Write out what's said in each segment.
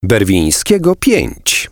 Berwińskiego 5.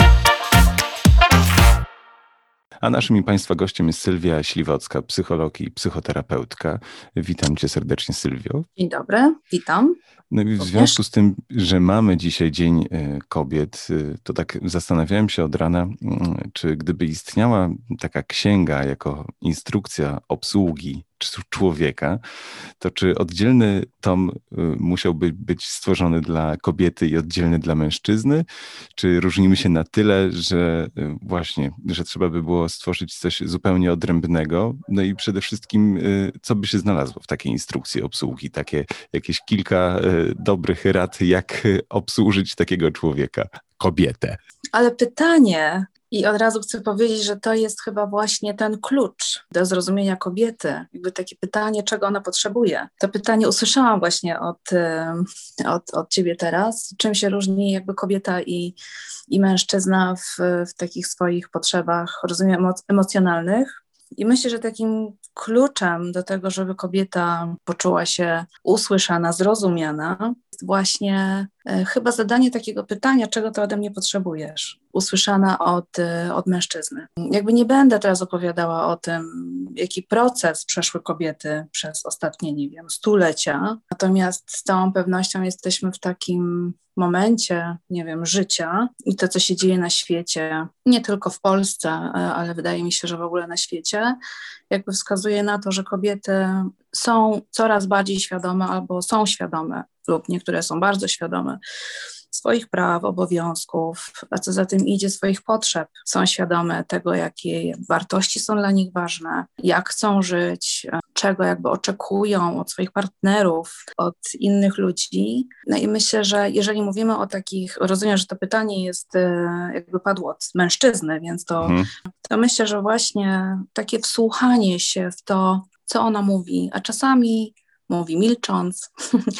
A naszym i Państwa gościem jest Sylwia Śliwocka, psycholog i psychoterapeutka. Witam Cię serdecznie, Sylwio. Dzień dobry, witam. No i w związku z tym, że mamy dzisiaj Dzień Kobiet, to tak zastanawiałem się od rana, czy gdyby istniała taka księga jako instrukcja obsługi człowieka, to czy oddzielny tom musiałby być stworzony dla kobiety i oddzielny dla mężczyzny? Czy różnimy się na tyle, że właśnie, że trzeba by było stworzyć coś zupełnie odrębnego? No i przede wszystkim, co by się znalazło w takiej instrukcji obsługi? Takie jakieś kilka dobrych rad, jak obsłużyć takiego człowieka, kobietę. Ale pytanie, i od razu chcę powiedzieć, że to jest chyba właśnie ten klucz do zrozumienia kobiety. Jakby takie pytanie, czego ona potrzebuje. To pytanie usłyszałam właśnie od ciebie teraz. Czym się różni jakby kobieta i mężczyzna w takich swoich potrzebach, rozumiem, emocjonalnych. I myślę, że takim kluczem do tego, żeby kobieta poczuła się usłyszana, zrozumiana, jest właśnie chyba zadanie takiego pytania, czego ty ode mnie potrzebujesz, usłyszana od mężczyzny. Jakby nie będę teraz opowiadała o tym, jaki proces przeszły kobiety przez ostatnie, nie wiem, stulecia, natomiast z całą pewnością jesteśmy w takim momencie, nie wiem, życia i to, co się dzieje na świecie, nie tylko w Polsce, ale wydaje mi się, że w ogóle na świecie, jakby wskazuje na to, że kobiety są coraz bardziej świadome albo są świadome lub niektóre są bardzo świadome swoich praw, obowiązków, a co za tym idzie swoich potrzeb. Są świadome tego, jakie wartości są dla nich ważne, jak chcą żyć, czego jakby oczekują od swoich partnerów, od innych ludzi. No i myślę, że jeżeli mówimy o takich, rozumiem, że to pytanie jest jakby padło od mężczyzny, więc to myślę, że właśnie takie wsłuchanie się w to, co ona mówi, a czasami mówi milcząc,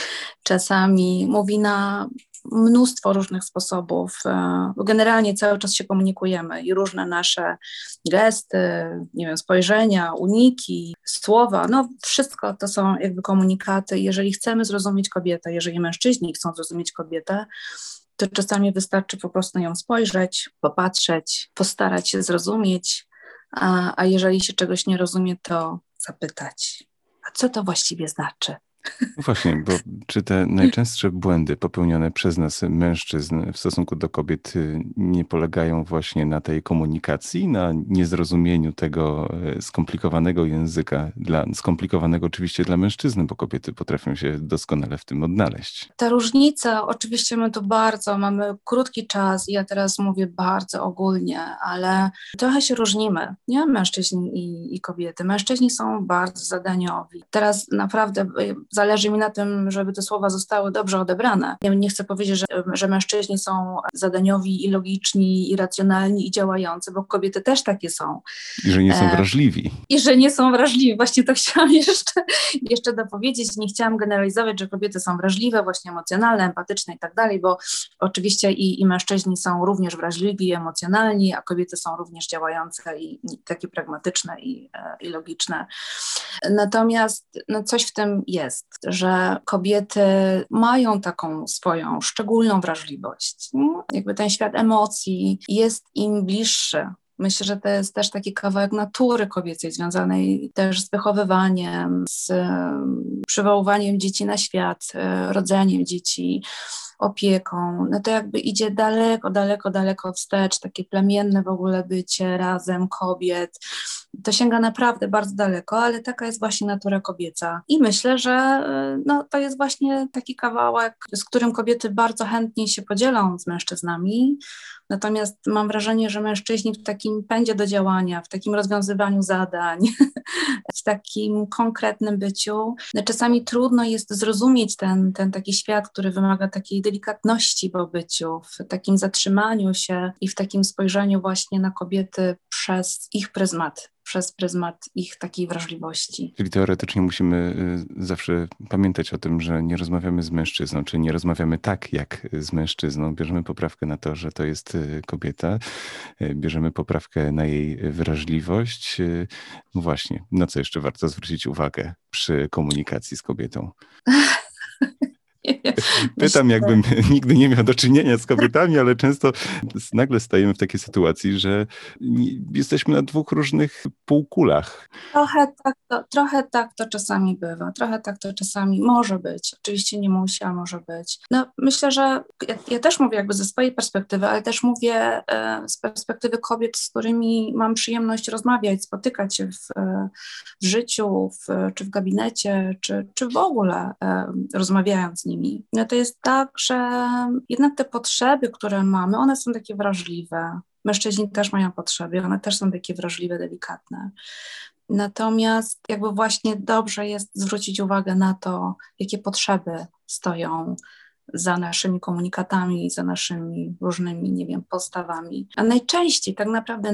czasami mówi na mnóstwo różnych sposobów. Generalnie cały czas się komunikujemy i różne nasze gesty, nie wiem, spojrzenia, uniki, słowa, no wszystko to są jakby komunikaty. Jeżeli chcemy zrozumieć kobietę, jeżeli mężczyźni chcą zrozumieć kobietę, to czasami wystarczy po prostu na nią spojrzeć, popatrzeć, postarać się zrozumieć, a jeżeli się czegoś nie rozumie, to zapytać, a co to właściwie znaczy? Właśnie, bo czy te najczęstsze błędy popełnione przez nas mężczyzn w stosunku do kobiet nie polegają właśnie na tej komunikacji, na niezrozumieniu tego skomplikowanego języka, skomplikowanego oczywiście dla mężczyzny, bo kobiety potrafią się doskonale w tym odnaleźć. Ta różnica, oczywiście my tu mamy krótki czas i ja teraz mówię bardzo ogólnie, ale trochę się różnimy, nie? Mężczyźni i kobiety. Mężczyźni są bardzo zadaniowi. Teraz naprawdę zależy mi na tym, żeby te słowa zostały dobrze odebrane. Nie chcę powiedzieć, że mężczyźni są zadaniowi i logiczni, i racjonalni, i działający, bo kobiety też takie są. I że nie są wrażliwi. I że nie są wrażliwi. Właśnie to chciałam jeszcze dopowiedzieć. Nie chciałam generalizować, że kobiety są wrażliwe, właśnie emocjonalne, empatyczne i tak dalej, bo oczywiście i mężczyźni są również wrażliwi i emocjonalni, a kobiety są również działające i takie pragmatyczne i logiczne. Natomiast coś w tym jest, że kobiety mają taką swoją szczególną wrażliwość. Jakby ten świat emocji jest im bliższy. Myślę, że to jest też taki kawałek natury kobiecej, związanej też z wychowywaniem, z przywoływaniem dzieci na świat, rodzeniem dzieci, opieką. No to jakby idzie daleko wstecz, takie plemienne w ogóle bycie razem kobiet. To sięga naprawdę bardzo daleko, ale taka jest właśnie natura kobieca. I myślę, że to jest właśnie taki kawałek, z którym kobiety bardzo chętnie się podzielą z mężczyznami. Natomiast mam wrażenie, że mężczyźni w takim pędzie do działania, w takim rozwiązywaniu zadań, w takim konkretnym byciu, czasami trudno jest zrozumieć ten taki świat, który wymaga takiej delikatności w byciu, w takim zatrzymaniu się i w takim spojrzeniu właśnie na kobiety przez ich pryzmat. Przez pryzmat ich takiej wrażliwości. Czyli teoretycznie musimy zawsze pamiętać o tym, że nie rozmawiamy z mężczyzną, czy nie rozmawiamy tak jak z mężczyzną. Bierzemy poprawkę na to, że to jest kobieta, bierzemy poprawkę na jej wrażliwość. Właśnie, na co jeszcze warto zwrócić uwagę przy komunikacji z kobietą? Pytam, jakbym nigdy nie miał do czynienia z kobietami, ale często nagle stajemy w takiej sytuacji, że jesteśmy na dwóch różnych półkulach. Trochę tak to czasami bywa, trochę tak to czasami może być. Oczywiście nie musi, a może być. No, myślę, że ja też mówię jakby ze swojej perspektywy, ale też mówię z perspektywy kobiet, z którymi mam przyjemność rozmawiać, spotykać się w życiu, czy w gabinecie, czy w ogóle rozmawiając z nimi. No to jest tak, że jednak te potrzeby, które mamy, one są takie wrażliwe. Mężczyźni też mają potrzeby, one też są takie wrażliwe, delikatne. Natomiast jakby właśnie dobrze jest zwrócić uwagę na to, jakie potrzeby stoją za naszymi komunikatami, za naszymi różnymi, nie wiem, postawami. A najczęściej, tak naprawdę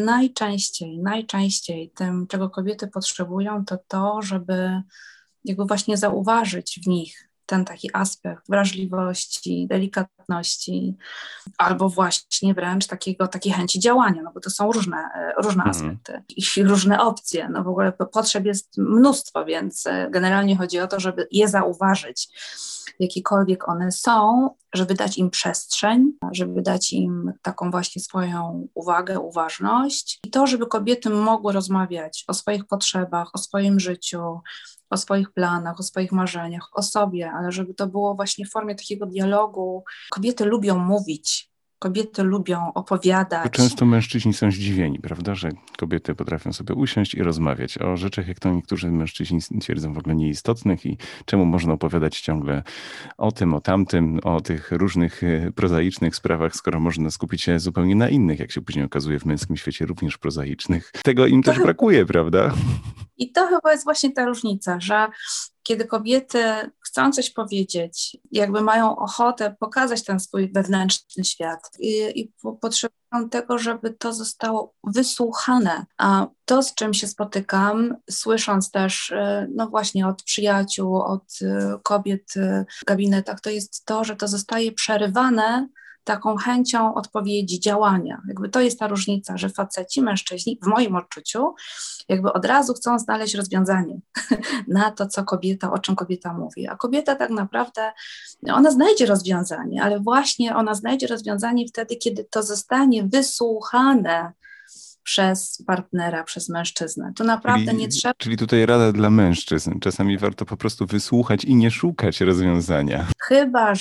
najczęściej tym, czego kobiety potrzebują, to, żeby jakby właśnie zauważyć w nich ten taki aspekt wrażliwości, delikatności, albo właśnie wręcz takiej chęci działania, no bo to są różne aspekty i różne opcje. No w ogóle potrzeb jest mnóstwo, więc generalnie chodzi o to, żeby je zauważyć, jakiekolwiek one są, żeby dać im przestrzeń, żeby dać im taką właśnie swoją uwagę, uważność i to, żeby kobiety mogły rozmawiać o swoich potrzebach, o swoim życiu, o swoich planach, o swoich marzeniach, o sobie, ale żeby to było właśnie w formie takiego dialogu. Kobiety lubią mówić, kobiety lubią opowiadać. To często mężczyźni są zdziwieni, prawda, że kobiety potrafią sobie usiąść i rozmawiać o rzeczach, jak to niektórzy mężczyźni twierdzą, w ogóle nieistotnych i czemu można opowiadać ciągle o tym, o tamtym, o tych różnych prozaicznych sprawach, skoro można skupić się zupełnie na innych, jak się później okazuje w męskim świecie, również prozaicznych. Tego im też brakuje, prawda? I to chyba jest właśnie ta różnica, że kiedy kobiety chcą coś powiedzieć, jakby mają ochotę pokazać ten swój wewnętrzny świat i potrzebują tego, żeby to zostało wysłuchane. A to, z czym się spotykam, słysząc też no właśnie od przyjaciół, od kobiet w gabinetach, to jest to, że to zostaje przerywane taką chęcią odpowiedzi, działania. Jakby to jest ta różnica, że faceci, mężczyźni, w moim odczuciu, jakby od razu chcą znaleźć rozwiązanie na to, o czym kobieta mówi. A kobieta tak naprawdę, ona znajdzie rozwiązanie, ale właśnie ona znajdzie rozwiązanie wtedy, kiedy to zostanie wysłuchane przez partnera, przez mężczyznę. To naprawdę nie trzeba... Czyli tutaj rada dla mężczyzn. Czasami warto po prostu wysłuchać i nie szukać rozwiązania. Chyba,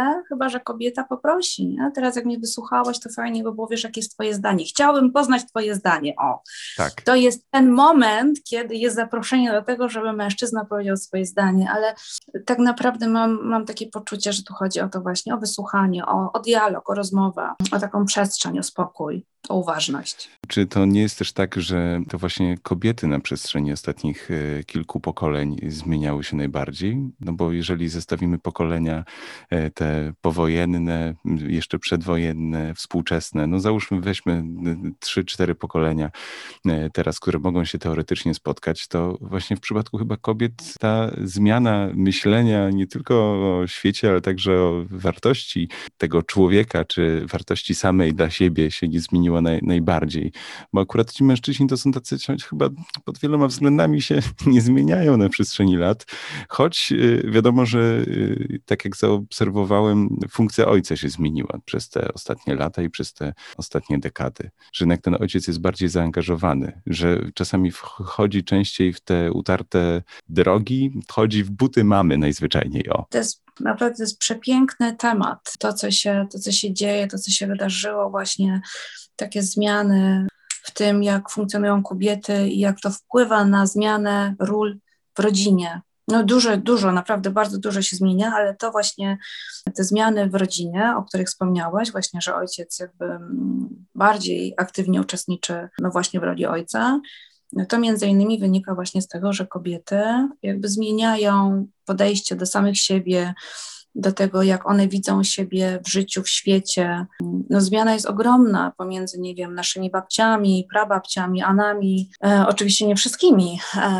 że kobieta poprosi. Nie? Teraz jak mnie wysłuchałaś, to fajnie by było, wiesz, jakie jest twoje zdanie. Chciałabym poznać twoje zdanie. O, tak. To jest ten moment, kiedy jest zaproszenie do tego, żeby mężczyzna powiedział swoje zdanie, ale tak naprawdę mam takie poczucie, że tu chodzi o to właśnie, o wysłuchanie, o dialog, o rozmowę, o taką przestrzeń, o spokój, o uważność. Czy to nie jest też tak, że to właśnie kobiety na przestrzeni ostatnich kilku pokoleń zmieniały się najbardziej? No bo jeżeli zestawimy pokolenia te powojenne, jeszcze przedwojenne, współczesne, no załóżmy, weźmy 3-4 pokolenia teraz, które mogą się teoretycznie spotkać, to właśnie w przypadku chyba kobiet ta zmiana myślenia nie tylko o świecie, ale także o wartości tego człowieka, czy wartości samej dla siebie się nie zmieniła najbardziej. Bo akurat ci mężczyźni to są tacy, chyba pod wieloma względami się nie zmieniają na przestrzeni lat, choć wiadomo, że tak jak zaobserwowałem, funkcja ojca się zmieniła przez te ostatnie lata i przez te ostatnie dekady. Że jednak ten ojciec jest bardziej zaangażowany, że czasami wchodzi częściej w te utarte drogi, wchodzi w buty mamy najzwyczajniej. Naprawdę to jest przepiękny temat. To, co się dzieje, to, co się wydarzyło, właśnie takie zmiany w tym, jak funkcjonują kobiety i jak to wpływa na zmianę ról w rodzinie. No dużo, naprawdę bardzo dużo się zmienia, ale to właśnie te zmiany w rodzinie, o których wspomniałeś, właśnie, że ojciec jakby bardziej aktywnie uczestniczy no właśnie w roli ojca, to między innymi wynika właśnie z tego, że kobiety jakby zmieniają podejście do samych siebie, do tego, jak one widzą siebie w życiu, w świecie. No, zmiana jest ogromna pomiędzy, nie wiem, naszymi babciami, prababciami, Anami, oczywiście nie wszystkimi,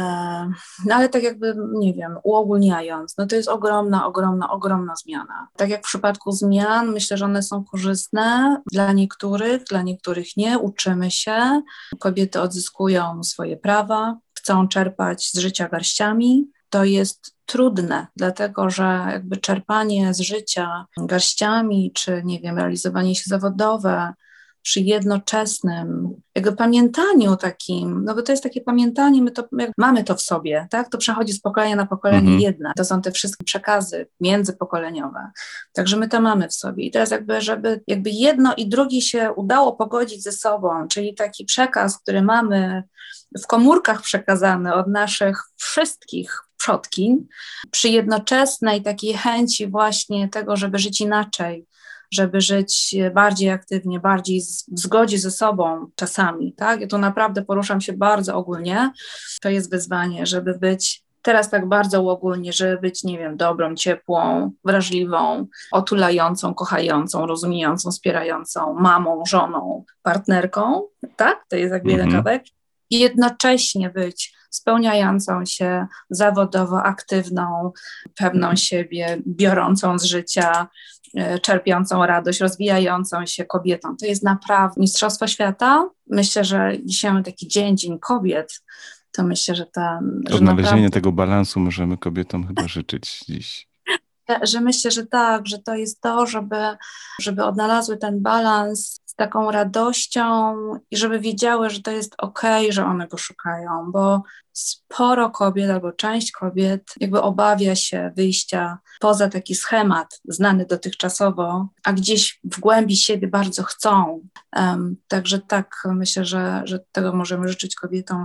no ale tak jakby, nie wiem, uogólniając, no to jest ogromna zmiana. Tak jak w przypadku zmian, myślę, że one są korzystne dla niektórych nie, uczymy się, kobiety odzyskują swoje prawa, chcą czerpać z życia garściami. to jest trudne, dlatego że jakby czerpanie z życia garściami, czy nie wiem, realizowanie się zawodowe, przy jednoczesnym jakby pamiętaniu takim, no bo to jest takie pamiętanie, mamy to w sobie, tak? To przechodzi z pokolenia na pokolenie jedne. To są te wszystkie przekazy międzypokoleniowe. Także my to mamy w sobie. I teraz żeby jedno i drugie się udało pogodzić ze sobą, czyli taki przekaz, który mamy w komórkach przekazany od naszych wszystkich przodkiń, przy jednoczesnej takiej chęci właśnie tego, żeby żyć inaczej, żeby żyć bardziej aktywnie, bardziej w zgodzie ze sobą czasami, tak? Ja tu naprawdę poruszam się bardzo ogólnie. To jest wyzwanie, żeby być teraz tak bardzo uogólnie, żeby być, nie wiem, dobrą, ciepłą, wrażliwą, otulającą, kochającą, rozumiejącą, wspierającą mamą, żoną, partnerką, tak? To jest jakby jeden kawałek. I jednocześnie być spełniającą się zawodowo, aktywną, pewną siebie, biorącą z życia, czerpiącą radość, rozwijającą się kobietą. To jest naprawdę mistrzostwo świata. Myślę, że dzisiaj mamy taki Dzień Kobiet, to myślę, że odnalezienie tego balansu możemy kobietom chyba życzyć dziś. Że myślę, że tak, że to jest to, żeby odnalazły ten balans z taką radością i żeby wiedziały, że to jest okej, że one go szukają, bo sporo kobiet albo część kobiet jakby obawia się wyjścia poza taki schemat znany dotychczasowo, a gdzieś w głębi siebie bardzo chcą. Także tak, myślę, że tego możemy życzyć kobietom,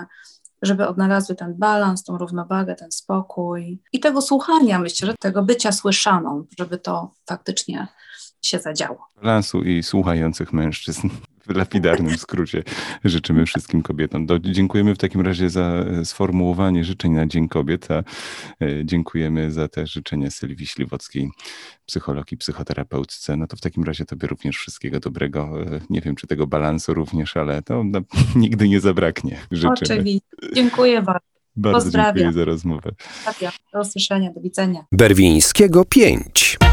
żeby odnalazły ten balans, tą równowagę, ten spokój i tego słuchania, myślę, że tego bycia słyszaną, żeby to faktycznie się zadziało. Balansu i słuchających mężczyzn. W lapidarnym skrócie życzymy wszystkim kobietom. Dziękujemy w takim razie za sformułowanie życzeń na Dzień Kobiet, a dziękujemy za te życzenia Sylwii Śliwockiej, psychologii, psychoterapeutce. No to w takim razie tobie również wszystkiego dobrego. Nie wiem, czy tego balansu również, ale to nigdy nie zabraknie. Życzymy. Oczywiście. Dziękuję bardzo. Bardzo dziękuję za rozmowę. Do usłyszenia, do widzenia. Berwińskiego 5.